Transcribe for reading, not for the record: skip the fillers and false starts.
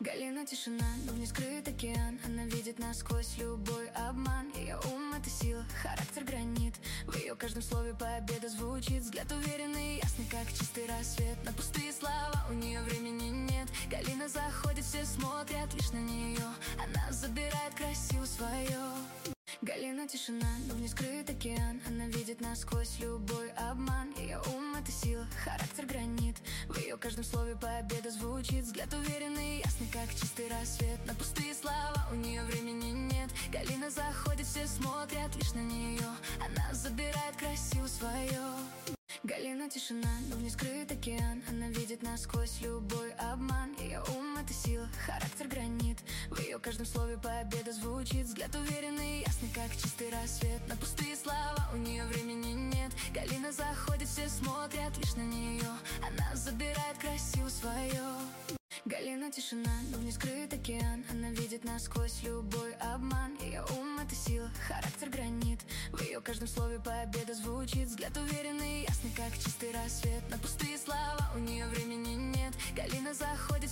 Галина тишина, но в ней скрыт океан. Она видит насквозь любой обман. Ее ум — это сила, характер гранит. В ее каждом слове победа звучит. Взгляд уверенный, ясный, как чистый рассвет. На пустые слова у нее времени нет. Галина заходит, все смотрят лишь на нее. Она забирает красиву свое. Галина тишина, но в ней скрыт океан. Она видит насквозь любой обман. Ее ум — это сила, характер гранит. В ее каждом слове победа звучит. Взгляд уверенный, ясный, как чистый рассвет. На пустые слова у нее времени нет. Галина заходит, все смотрят лишь на нее. Она забирает красиву свое. Галина тишина, но в ней скрыт океан. Она видит насквозь любой обман. Ее ум — это сила, характер гранит. В ее каждом слове победа звучит. Взгляд уверенный, ясный, как чистый рассвет. На пустые слова у нее времени нет. Галина заходит, все смотрят лишь на нее. Она забирает красиву свое. Галина тишина, но в ней скрыт океан. Она видит насквозь любой обман. Ее ум — это сила, характер гранит. В ее каждом слове победа звучит. Взгляд уверенный, ясный, как чистый рассвет. На пустые слова у нее времени нет. Галина заходит.